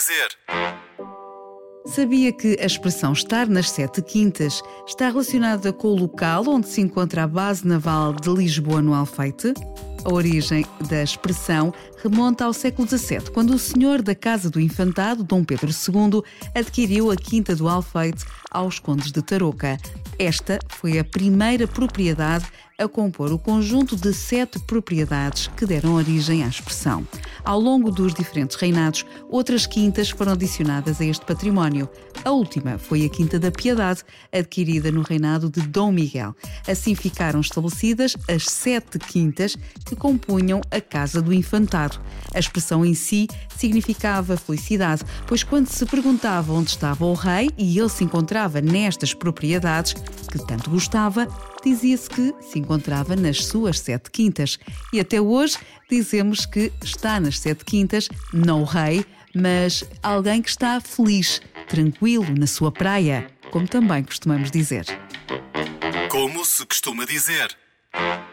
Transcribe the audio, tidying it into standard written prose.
dizer. Sabia que a expressão estar nas Sete Quintas está relacionada com o local onde se encontra a base naval de Lisboa, no Alfeite? A origem da expressão remonta ao século XVII, quando o senhor da Casa do Infantado, Dom Pedro II, adquiriu a Quinta do Alfeite aos condes de Tarouca. Esta foi a primeira propriedade a compor o conjunto de 7 propriedades que deram origem à expressão. Ao longo dos diferentes reinados, outras quintas foram adicionadas a este património. A última foi a Quinta da Piedade, adquirida no reinado de Dom Miguel. Assim ficaram estabelecidas as 7 quintas que compunham a Casa do Infantado. A expressão em si significava felicidade, pois quando se perguntava onde estava o rei e ele se encontrava nestas propriedades que tanto gostava, dizia-se que se encontrava nas suas 7 quintas. E até hoje dizemos que está nas 7 quintas, não o rei, mas alguém que está feliz, tranquilo na sua praia, como também costumamos dizer. Como se costuma dizer.